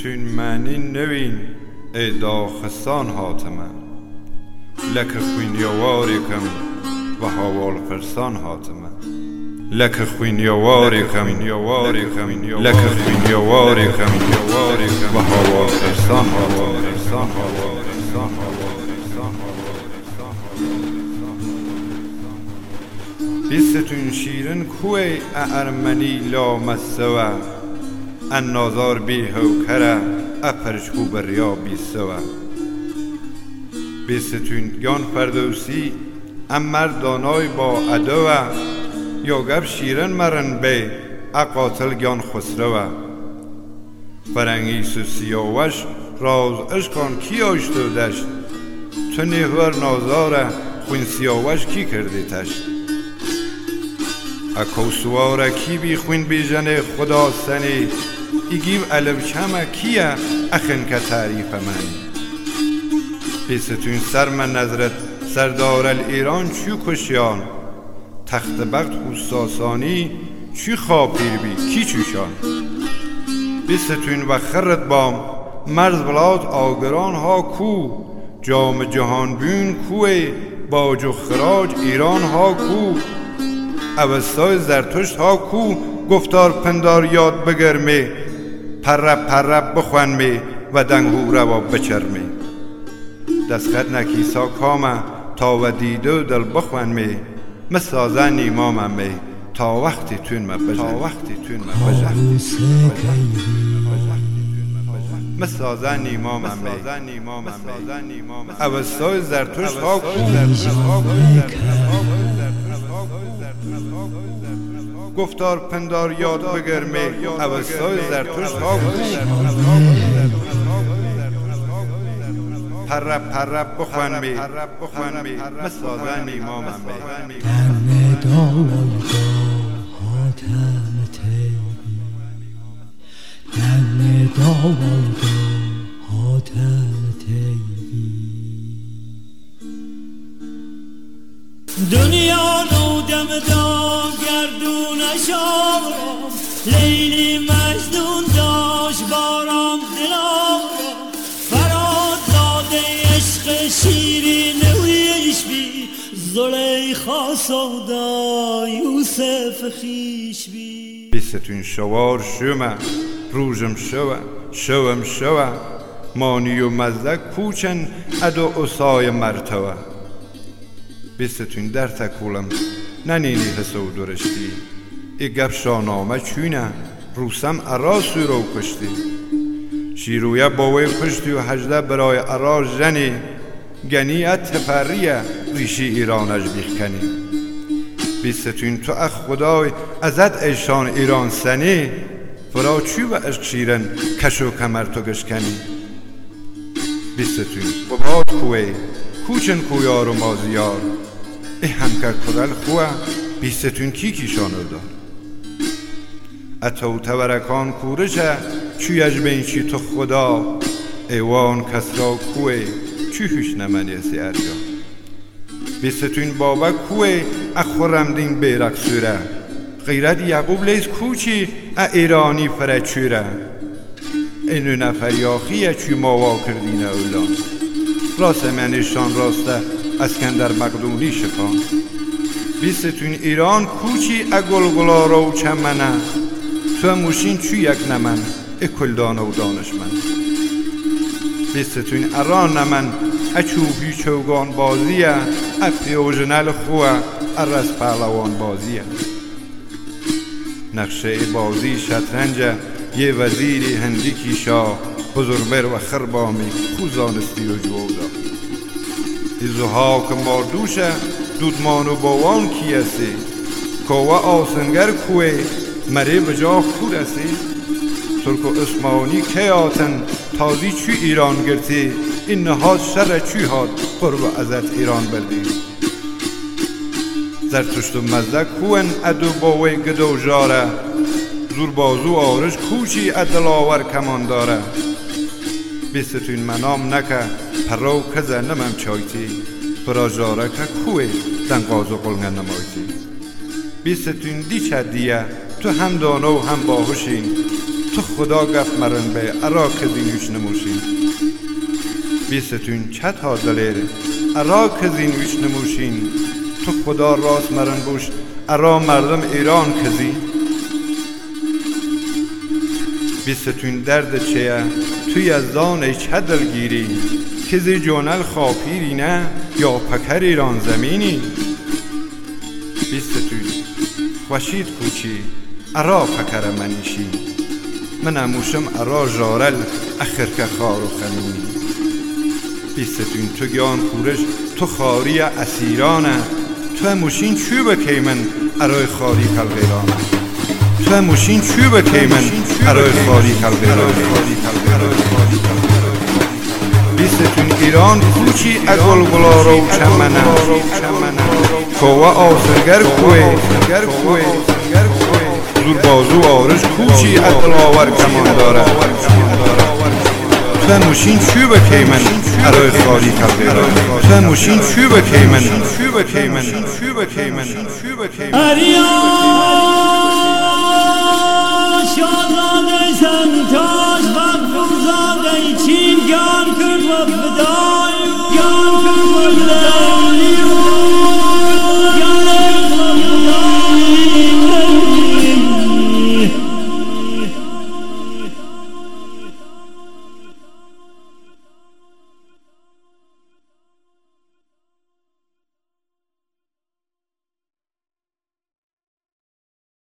بیستون معنی نوین ای داخستان هاتمه لک خوینیواری کم و هوال فرسان هاتمه لک خوینیواری کم لک خوینیواری کم و هوال فرسان هاتمه بیستون شیرن کوی ارمنی لامستوه ان نازار بی هوکره اپرشکو بریا بیستوه بیستون گان فردوسی امر دانای با ادوه یا گب شیرن مرن بی اقاتل گان خسروه فرنگی سیاوش راز اشکان کی آشتو دشت تو نیهور نازاره خوین سیاوش کی کردی تشت اکو سواره کی بی خوین بی جن خدا سنی ایگیم علم کمه کیه اخن که تعریف من بیستون سر من نظرت سردار الایران چی کشیان تخت بخت خوستاسانی چی خاپیر بی کی چوشان بیستون و خرد بام مرز بلاد آگران ها کو جام جهان بین کوی باج و خراج ایران ها کو اوستای زرتشت ها کو گفتار پندار یاد بگرمی پرب بخوانمی و دنگو روا بچرمی دستخط نکیسا کامه تا و دیدو دل بخوانمی مسازن ایماممی تا وقتی تون مبجه مسازن ایماممی اوستای زرتشت ها کو گفتار پندار یاد بگرمی اوستای زرتشت ها پرب بخوانمی مسازن ایماممی دم داوای حاتم تیبی دم داوای حاتم تیبی دنیا رو دم دا گردونش آرام لیلی مجنون داشت بارام دلارام فراد داده عشق شیرین ویش بی زلیخا سودا یوسف خیش بی بیستون شوار شومه روژم شوه مانی و مزدک کوچن ادو اصای مرتوه بیستون در تکولم ننینی حسو درشتی ای گب شانامه چونه روسم اراسو رو کشتی شیرویه باوی کشتی و هجده برای اراش جنی گنیت تپریه ریشی ایرانش بیخکنی بیستون تو اخ خدای ازت ایشان ایران سنی فرا چی و عشق شیرن کشو کمر تو گشکنی بیستون بباد کوی کوچن کویار و مازیار ای همکر کرل خواه بیستون کی شانو دار اتو تورکان کورشه چویش بین چی تو خدا ایوان کسرا کوی چی هوش نمانی سی ارجا بیستون بابا کوی اخورم دین بیرک سوره غیرت یعقوب لیز کوچی ایرانی فرچوره اینو نفریاخیه چی ماوا کردین اولان راست منشان راسته اسکندر مقدونی شکان بیستون ایران کوچی اگلگلا رو چمنه تو موشین چو یک نمن اکلدان و دانشمن بیستون اران نمن اچوبی چوگان بازیه اپیوژنل خواه ارس پهلوان بازیه نقشه بازی شطرنج یه وزیری هندی شاه بزرگبر و خربامی خوزانستی و جوودا ایزوها که ماردوشه دودمان و باوان کیسی کوه آسنگر کوه مری بجا خورسی ترک و عثمانی که آتن تازی چی ایران گرتی این نهاد شر چی هاد قرب ازت ایران بردی زرتشت و مزدک کوهن ادو باوی گدو جاره زور بازو آرش کوچی ادلاور کمان داره بیستون منام نکه پرو کزه نمم چایتی فرا جاره که کوه دنگاز و قلنگ نمایتی بیستون دی چه دیه تو هم دانو هم باهوشین تو خدا گفت مرن به ارا کزینوش نموشین بیستون چت ها دلیره ارا کزینوش نموشین تو خدا راست مرن بوش ارا مردم ایران کزی بیستون درد چیه توی از دانه چه دلگیری کزی جونل خاپیری نه یا پکر ایران زمینی بیستون خوشید کوچی ارا پکر منیشی من اموشم ارا جارل اخر که خار و خمینی بیستون تو گیان کورش تو خاری اسیرانه تو اموشین چوی بکی من ارای خاری کلغیرانه تو اموشین چوی بکی من ارای خاری کلغیرانه بیستون ایران کوچی اگل گلارو چمنه کوه آسرگر کوه زور بازو آرش کوچی اقل آور کمان داره تو موشین چوی بکی من ارای خاری کلغیران تو موشین چوی بکی من